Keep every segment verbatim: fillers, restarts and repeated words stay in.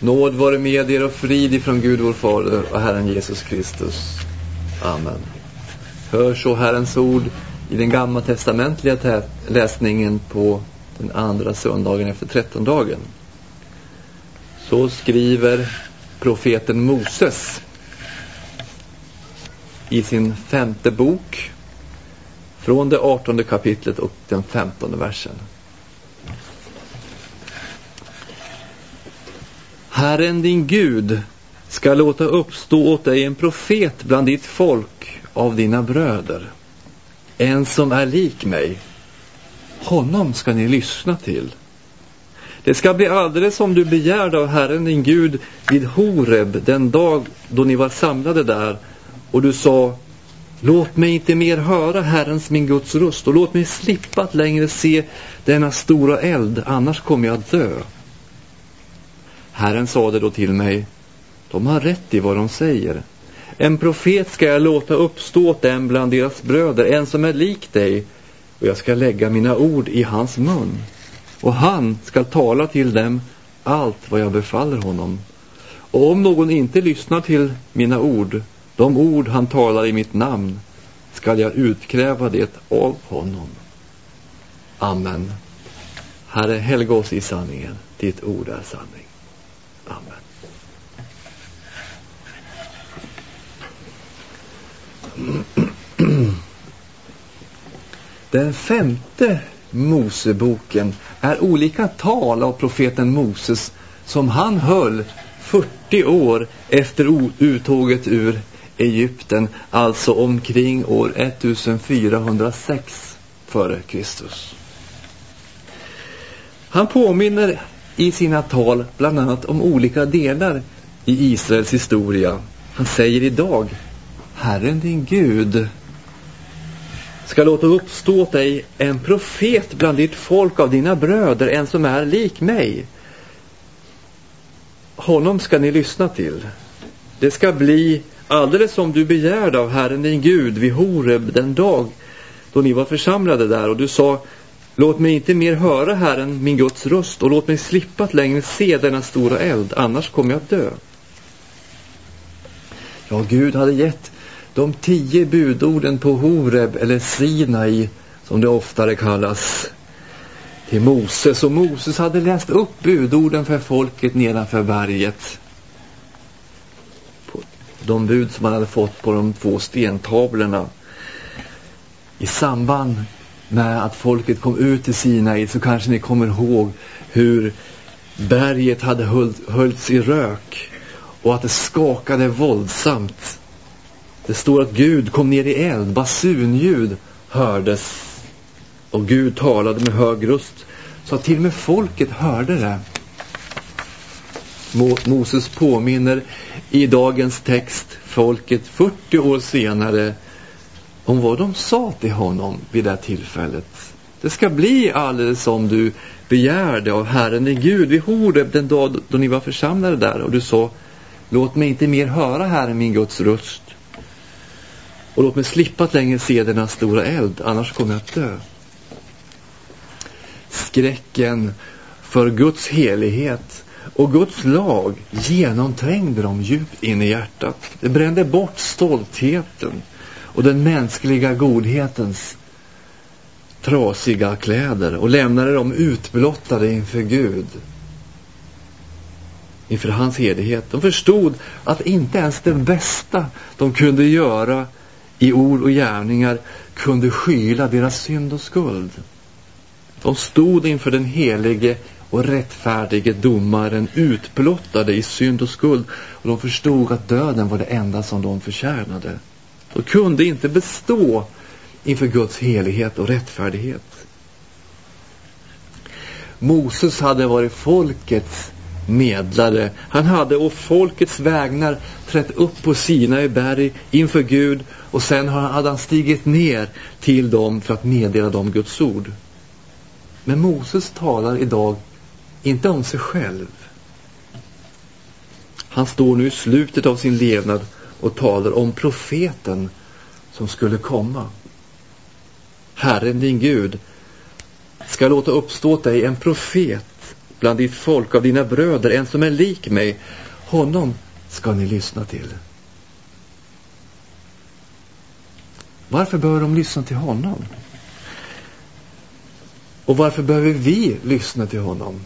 Nåd vare med er och frid ifrån Gud vår Fader och Herren Jesus Kristus. Amen. Hör så Herrens ord i den gamla testamentliga tä- läsningen på den andra söndagen efter trettondagen. Så skriver profeten Moses i sin femte bok från det artonde kapitlet och den femtonde versen. Herren din Gud ska låta uppstå åt dig en profet bland ditt folk av dina bröder. En som är lik mig. Honom ska ni lyssna till. Det ska bli alldeles som du begärde av Herren din Gud vid Horeb den dag då ni var samlade där. Och du sa, låt mig inte mer höra Herrens min Guds röst och låt mig slippa att längre se denna stora eld, annars kommer jag att dö. Herren sade då till mig, de har rätt i vad de säger. En profet ska jag låta uppstå åt dem bland deras bröder, en som är lik dig, och jag ska lägga mina ord i hans mun. Och han ska tala till dem allt vad jag befaller honom. Och om någon inte lyssnar till mina ord, de ord han talar i mitt namn, ska jag utkräva det av honom. Amen. Herre, helga oss i sanningen. Ditt ord är sanning. Amen. Den femte Moseboken är olika tal av profeten Moses som han höll fyrtio år efter uttåget ur Egypten, alltså omkring år ettusendfyrahundrasex före Kristus. Han påminner i sina tal bland annat om olika delar i Israels historia. Han säger idag, Herren din Gud ska låta uppstå åt dig en profet bland ditt folk av dina bröder, en som är lik mig. Honom ska ni lyssna till. Det ska bli alldeles som du begärde av Herren din Gud vid Horeb den dag då ni var församlade där. Och du sa, låt mig inte mer höra Herren min Guds röst och låt mig slippa att längre se denna stora eld, annars kommer jag att dö. Ja, Gud hade gett de tio budorden på Horeb eller Sinai, som det oftare kallas, till Moses. Och Moses hade läst upp budorden för folket nedanför berget. De bud som man hade fått på de två stentavlorna. I samband med att folket kom ut till Sinai så kanske ni kommer ihåg hur berget hade höljts i rök och att det skakade våldsamt. Det står att Gud kom ner i eld, basunljud hördes och Gud talade med hög röst så att till och med folket hörde det. Moses påminner i dagens text folket fyrtio år senare om vad de sa till honom vid det tillfället. Det ska bli alldeles som du begärde av Herren din Gud vid Horeb den dag då ni var församlade där. Och du sa, låt mig inte mer höra Herren min Guds röst. Och låt mig slippa att längre se denna stora eld, annars kommer jag att dö. Skräcken för Guds helighet och Guds lag genomträngde dem djupt in i hjärtat. Det brände bort stoltheten och den mänskliga godhetens trasiga kläder och lämnade dem utblottade inför Gud, inför hans helighet. De förstod att inte ens det bästa de kunde göra i ord och gärningar kunde skyla deras synd och skuld. De stod inför den helige och rättfärdige domaren, utblottade i synd och skuld, och de förstod att döden var det enda som de förtjänade. De kunde inte bestå inför Guds helighet och rättfärdighet. Moses hade varit folkets medlare. Han hade å folkets vägnar trätt upp på Sinai berg inför Gud, och sen hade han stigit ner till dem för att meddela dem Guds ord. Men Moses talar idag inte om sig själv. Han står nu i slutet av sin levnad och talar om profeten som skulle komma. Herren din Gud ska låta uppstå dig en profet bland ditt folk av dina bröder, en som är lik mig. Honom ska ni lyssna till. Varför bör de lyssna till honom? Och varför behöver vi lyssna till honom?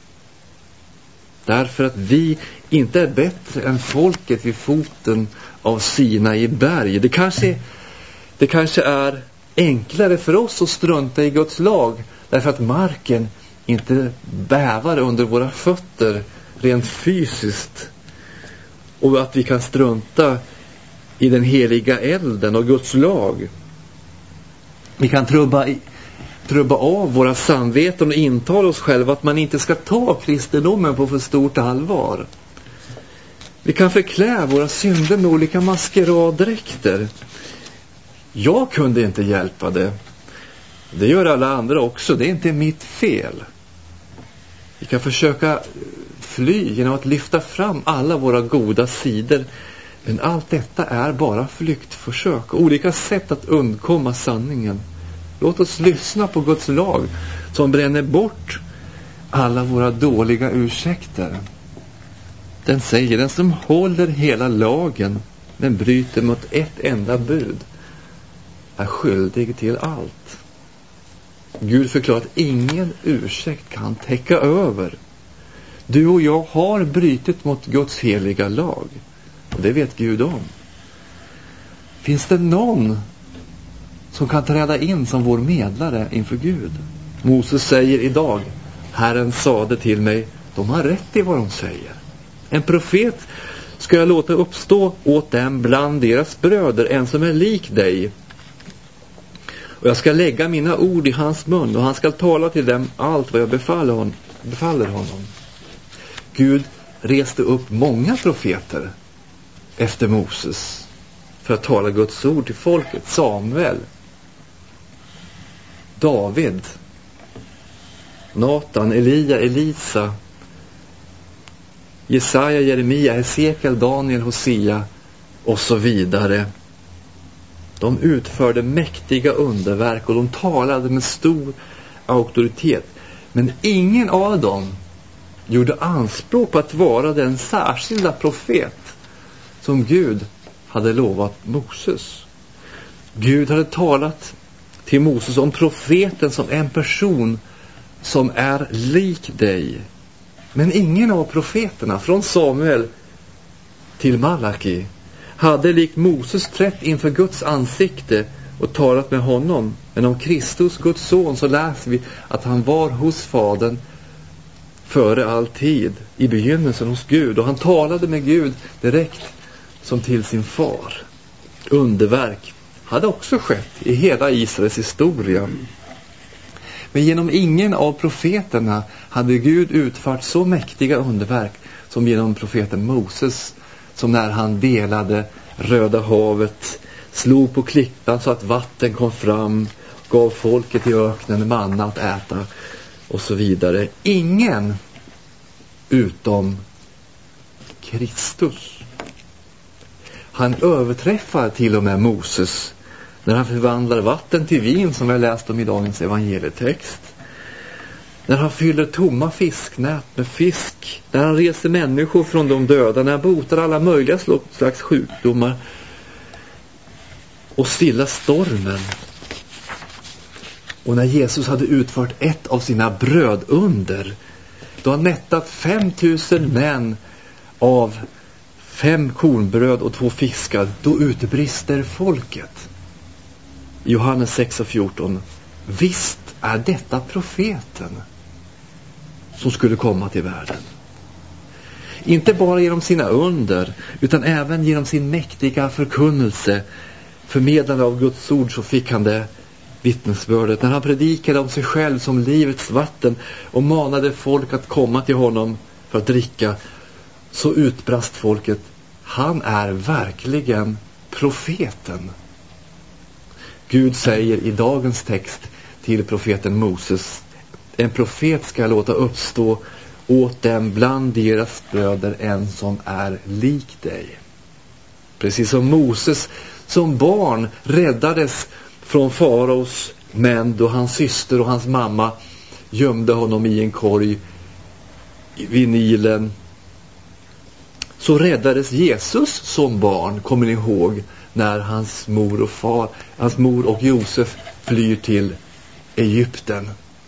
Därför att vi inte är bättre än folket vid foten av Sinai berg. Det kanske, det kanske är enklare för oss att strunta i Guds lag, därför att marken inte bävar under våra fötter rent fysiskt, och att vi kan strunta i den heliga elden och Guds lag. Vi kan trubba, i, trubba av våra samveten och intala oss själva att man inte ska ta kristendomen på för stort allvar. Vi kan förklä våra synder med olika maskeraddräkter. Jag kunde inte hjälpa det. Det gör alla andra också. Det är inte mitt fel. Vi kan försöka fly genom att lyfta fram alla våra goda sidor. Men allt detta är bara flyktförsök. Olika sätt att undkomma sanningen. Låt oss lyssna på Guds lag som bränner bort alla våra dåliga ursäkter. Den säger, den som håller hela lagen men bryter mot ett enda bud är skyldig till allt. Gud förklarar att ingen ursäkt kan täcka över. Du och jag har brytit mot Guds heliga lag. Och det vet Gud om. Finns det någon som kan träda in som vår medlare inför Gud? Moses säger idag, Herren sade till mig, de har rätt i vad de säger. En profet ska jag låta uppstå åt dem bland deras bröder, en som är lik dig. Och jag ska lägga mina ord i hans mun, och han ska tala till dem allt vad jag befaller, hon, befaller honom. Gud reste upp många profeter efter Moses för att tala Guds ord till folket. Samuel, David, Natan, Elia, Elisa, Jesaja, Jeremia, Hesekiel, Daniel, Hosea och så vidare. De utförde mäktiga underverk och de talade med stor auktoritet. Men ingen av dem gjorde anspråk på att vara den särskilda profet som Gud hade lovat Moses. Gud hade talat till Moses om profeten som en person som är lik dig. Men ingen av profeterna från Samuel till Malaki hade likt Moses trätt inför Guds ansikte och talat med honom. Men om Kristus, Guds son, så läser vi att han var hos Fadern före all tid, i begynnelsen hos Gud. Och han talade med Gud direkt som till sin far. Underverk hade också skett i hela Israels historia. Men genom ingen av profeterna hade Gud utfört så mäktiga underverk som genom profeten Moses, som när han delade Röda havet, slog på klippan så att vatten kom fram, gav folket i öknen manna att äta och så vidare. Ingen utom Kristus. Han överträffar till och med Moses när han förvandlar vatten till vin, som vi har läst om i dagens evangelietext. När han fyller tomma fisknät med fisk. När han reser människor från de döda. När han botar alla möjliga slags sjukdomar. Och stilla stormen. Och när Jesus hade utfört ett av sina brödunder, då han mättat fem tusen män av fem kornbröd och två fiskar, då utbrister folket. Johannes sex och fjorton. Visst är detta profeten som skulle komma till världen. Inte bara genom sina under, utan även genom sin mäktiga förkunnelse, förmedlande av Guds ord, så fick han det vittnesbördet. När han predikade om sig själv som livets vatten och manade folk att komma till honom för att dricka, så utbrast folket: han är verkligen profeten. Gud säger i dagens text till profeten Moses: en profet ska låta uppstå åt dem bland deras bröder, en som är lik dig. Precis som Moses som barn räddades från faraos män då hans syster och hans mamma gömde honom i en korg vid Nilen, så räddades Jesus som barn, kommer ni ihåg, när hans mor och far, hans mor och Josef flyr till Egypten.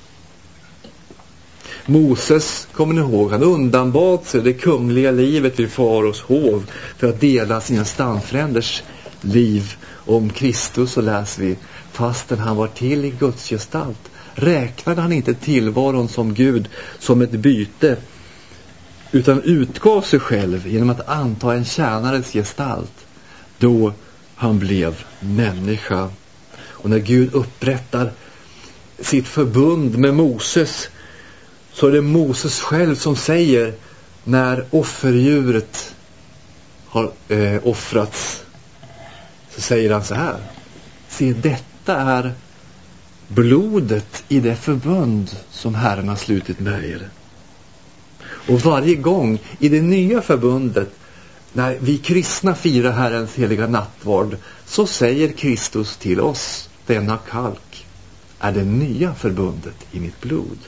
Moses, kommer ni ihåg, han undanbad sig det kungliga livet vid faraos hov för att dela sina stamfränders liv. Om Kristus så läser vi, fastän han var till i Guds gestalt, räknade han inte tillvaron som Gud som ett byte, utan utgav sig själv genom att anta en tjänares gestalt då han blev människa. Och när Gud upprättar sitt förbund med Moses, så är det Moses själv som säger, när offerdjuret har eh, offrats, så säger han så här: se, detta är blodet i det förbund som Herren har slutit med er. Och varje gång i det nya förbundet, när vi kristna firar Herrens heliga nattvard, så säger Kristus till oss, denna kalk är det nya förbundet i mitt blod.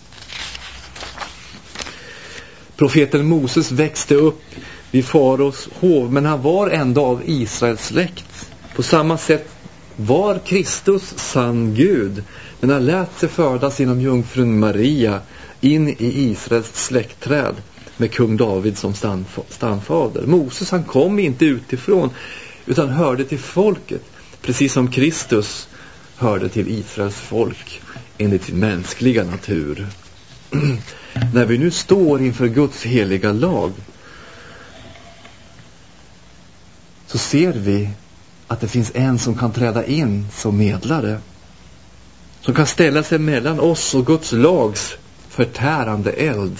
Profeten Moses växte upp vid faraos hov, men han var ändå av Israels släkt. På samma sätt var Kristus sann Gud, men han lät sig födas inom jungfrun Maria in i Israels släktträd med kung David som stamfader. Moses, han kom inte utifrån utan hörde till folket, precis som Kristus hörde till Israels folk enligt sin mänskliga natur. När vi nu står inför Guds heliga lag, så ser vi att det finns en som kan träda in som medlare, som kan ställa sig mellan oss och Guds lags förtärande eld.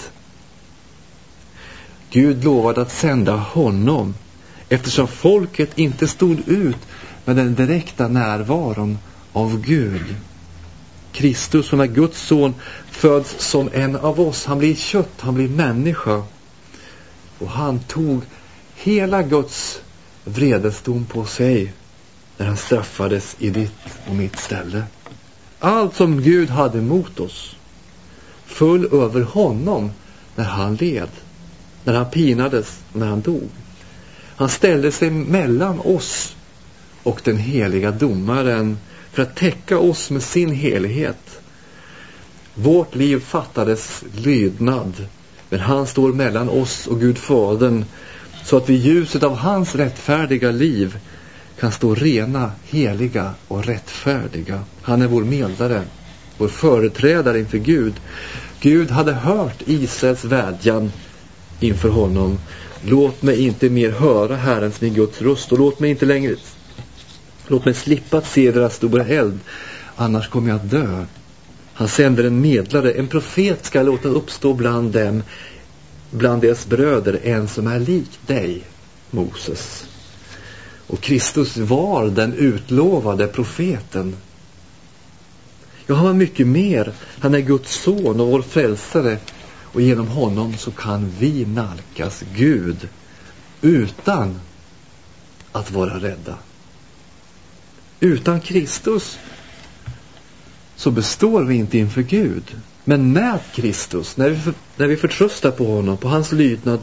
Gud lovade att sända honom, eftersom folket inte stod ut med den direkta närvaron av Gud. Kristus, som är Guds son, föds som en av oss. Han blir kött, han blir människa. Och han tog hela Guds vredesdom på sig när han straffades i ditt och mitt ställe. Allt som Gud hade mot oss föll över honom när han led, när han pinades, när han dog. Han ställde sig mellan oss och den heliga domaren för att täcka oss med sin helighet. Vårt liv fattades lydnad, men han står mellan oss och Gud Fadern, så att vi i ljuset av hans rättfärdiga liv kan stå rena, heliga och rättfärdiga. Han är vår medlare, vår företrädare inför Gud. Gud hade hört Israels vädjan inför honom: låt mig inte mer höra Herrens, min Guds röst, och låt mig inte längre låt mig slippa att se deras stora eld, annars kommer jag att dö. Han sänder en medlare, en profet ska låta uppstå bland dem, bland deras bröder, en som är lik dig, Moses. Och Kristus var den utlovade profeten. Ja, han var mycket mer. Han är Guds son och vår frälsare, och genom honom så kan vi nalkas Gud utan att vara rädda. Utan Kristus så består vi inte inför Gud. Men med Kristus, när vi, för, när vi förtröstar på honom, på hans lydnad,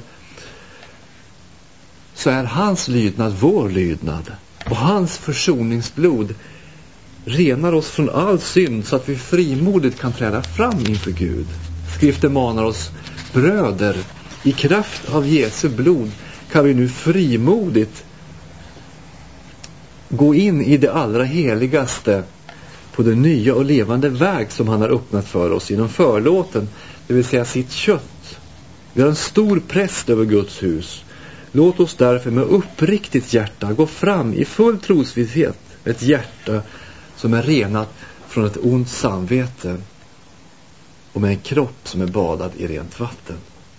så är hans lydnad vår lydnad. Och hans försoningsblod renar oss från all synd, så att vi frimodigt kan träda fram inför Gud. Skriften manar oss: bröder, i kraft av Jesu blod kan vi nu frimodigt gå in i det allra heligaste på den nya och levande väg som han har öppnat för oss genom förlåten, det vill säga sitt kött. Vi har en stor präst över Guds hus. Låt oss därför med uppriktigt hjärta gå fram i full trosvisshet, med ett hjärta som är renat från ett ont samvete och med en kropp som är badad i rent vatten.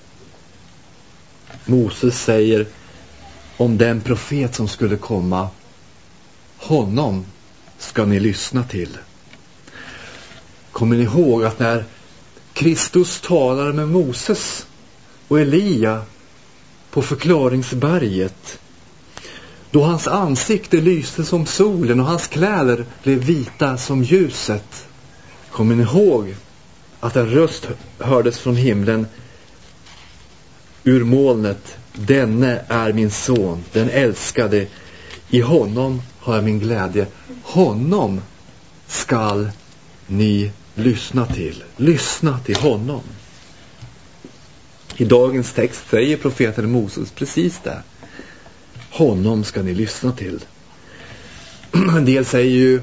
Moses säger om den profet som skulle komma: honom ska ni lyssna till. Kommer ni ihåg att när Kristus talar med Moses och Elia på förklaringsberget, då hans ansikte lyste som solen och hans kläder blev vita som ljuset, kommer ni ihåg att en röst hördes från himlen: ur molnet: denne är min son, den älskade. I honom har jag min glädje. Honom skall ni lyssna till. Lyssna till honom. I dagens text säger profeten Moses precis det. Honom ska ni lyssna till. En del säger ju: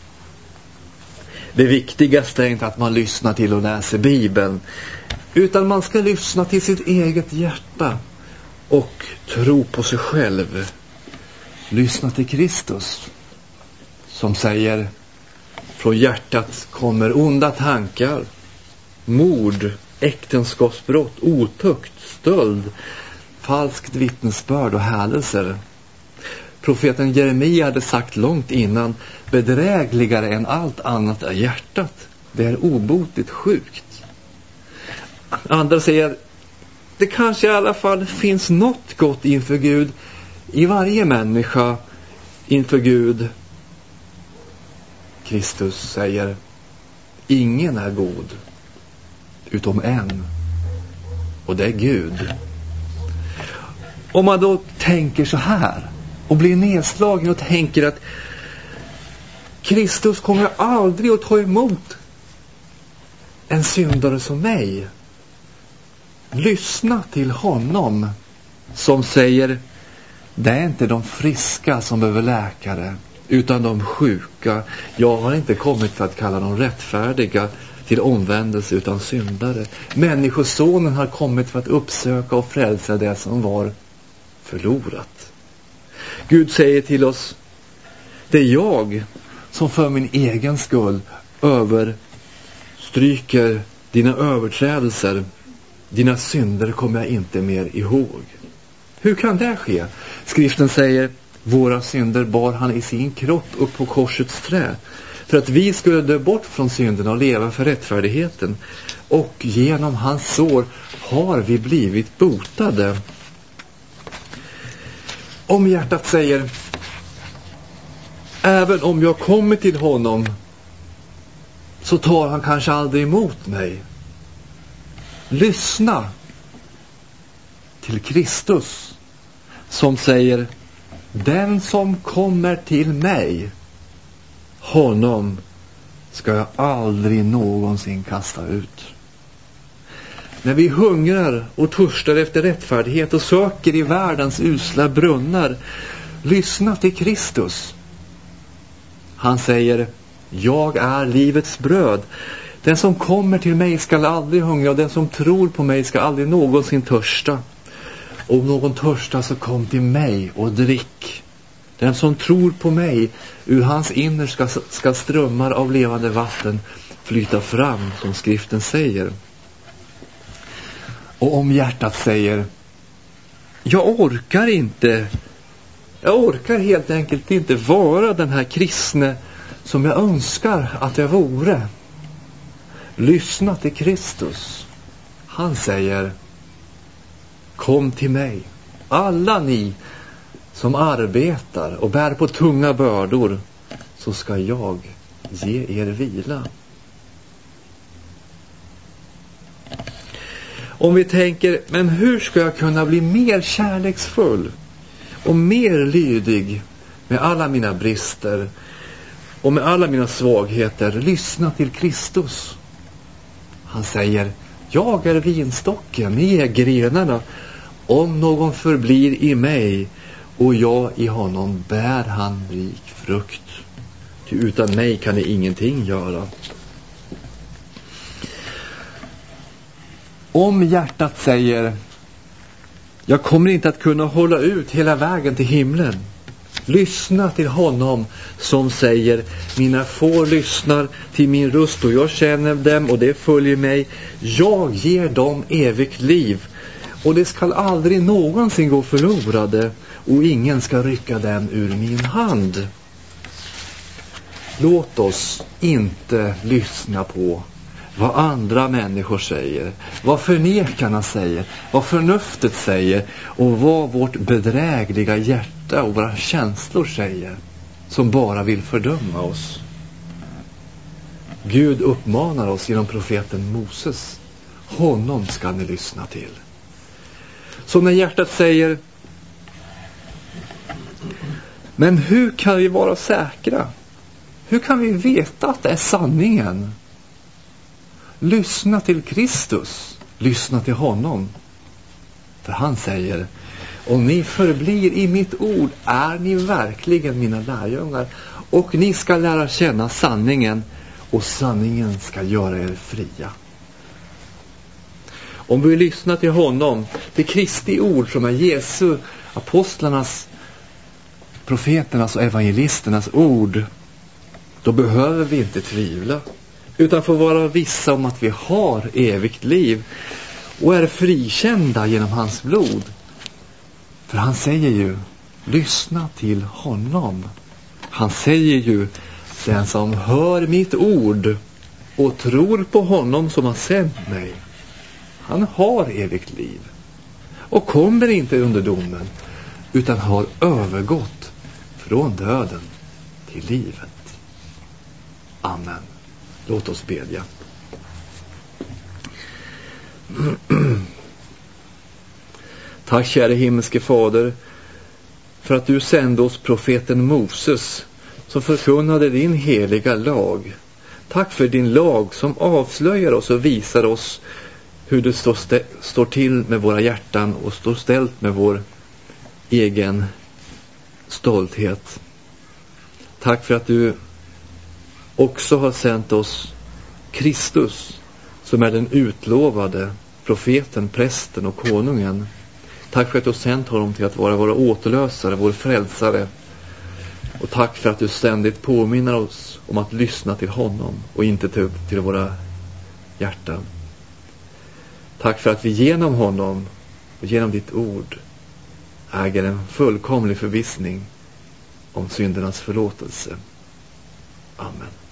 det viktigaste är inte att man lyssnar till och läser Bibeln, utan man ska lyssna till sitt eget hjärta och tro på sig själv. Lyssna till Kristus som säger: från hjärtat kommer onda tankar, mord, äktenskapsbrott, otukt, stöld, falskt vittnesbörd och hädelser. Profeten Jeremia hade sagt långt innan: bedrägligare än allt annat är hjärtat. Det är obotligt sjukt. Andra säger: det kanske i alla fall finns något gott inför Gud i varje människa inför Gud. Kristus säger: ingen är god utom en, och det är Gud. Om man då tänker så här och blir nedslagen och tänker att Kristus kommer aldrig att ta emot en syndare som mig, lyssna till honom som säger: det är inte de friska som behöver läkare, utan de sjuka. Jag har inte kommit för att kalla dem rättfärdiga till omvändelse, utan syndare. Människosonen har kommit för att uppsöka och frälsa det som var förlorat. Gud säger till oss: det är jag som för min egen skull överstryker dina överträdelser. Dina synder kommer jag inte mer ihåg. Hur kan det ske? Skriften säger: våra synder bar han i sin kropp upp på korsets trä, för att vi skulle dö bort från synderna och leva för rättfärdigheten. Och genom hans sår har vi blivit botade. Om hjärtat säger: även om jag kommer till honom så tar han kanske aldrig emot mig. Lyssna till Kristus som säger: den som kommer till mig, honom ska jag aldrig någonsin kasta ut. När vi hungrar och törstar efter rättfärdighet och söker i världens usla brunnar, lyssna till Kristus. Han säger: jag är livets bröd. Den som kommer till mig ska aldrig hungra, och den som tror på mig ska aldrig någonsin törsta. Om någon törstar så kom till mig och drick. Den som tror på mig, ur hans inner ska, ska strömmar av levande vatten flyta fram, som skriften säger. Och om hjärtat säger: jag orkar inte, jag orkar helt enkelt inte vara den här kristne som jag önskar att jag vore. Lyssna till Kristus. Han säger: kom till mig, alla ni som arbetar och bär på tunga bördor, så ska jag ge er vila. Om vi tänker: men hur ska jag kunna bli mer kärleksfull och mer lydig med alla mina brister och med alla mina svagheter? Lyssna till Kristus. Han säger: jag är vinstocken, ni är grenarna. Om någon förblir i mig och jag i honom, bär han rik frukt. Ty utan mig kan ni ingenting göra. Om hjärtat säger: jag kommer inte att kunna hålla ut hela vägen till himlen, lyssna till honom som säger: mina får lyssnar till min röst och jag känner dem och det följer mig. Jag ger dem evigt liv och det ska aldrig någonsin gå förlorade, och ingen ska rycka dem ur min hand. Låt oss inte lyssna på vad andra människor säger, vad förnekarna säger, vad förnuftet säger och vad vårt bedrägliga hjärta och våra känslor säger, som bara vill fördöma oss. Gud uppmanar oss genom profeten Moses: honom ska ni lyssna till. Så när hjärtat säger: men hur kan vi vara säkra? Hur kan vi veta att det är sanningen? Lyssna till Kristus. Lyssna till honom. För han säger: om ni förblir i mitt ord är ni verkligen mina lärjungar. Och ni ska lära känna sanningen. Och sanningen ska göra er fria. Om vi lyssnar till honom, till Kristi ord som är Jesu, apostlarnas, profeternas och evangelisternas ord, då behöver vi inte tvivla, utan får vara vissa om att vi har evigt liv och är frikända genom hans blod. För han säger ju: lyssna till honom. Han säger ju: den som hör mitt ord och tror på honom som har sänt mig, han har evigt liv och kommer inte under domen, utan har övergått från döden till livet. Amen. Låt oss bedja. Tack käre himmelske Fader för att du sände oss profeten Moses som förkunnade din heliga lag. Tack för din lag som avslöjar oss och visar oss hur det står, st- står till med våra hjärtan och står ställt med vår egen stolthet. Tack för att du också har sänt oss Kristus som är den utlovade profeten, prästen och konungen. Tack för att du har sänt honom till att vara våra återlösare, vår frälsare. Och tack för att du ständigt påminner oss om att lyssna till honom och inte till, till våra hjärtan. Tack för att vi genom honom och genom ditt ord äger en fullkomlig förvissning om syndernas förlåtelse. Amen.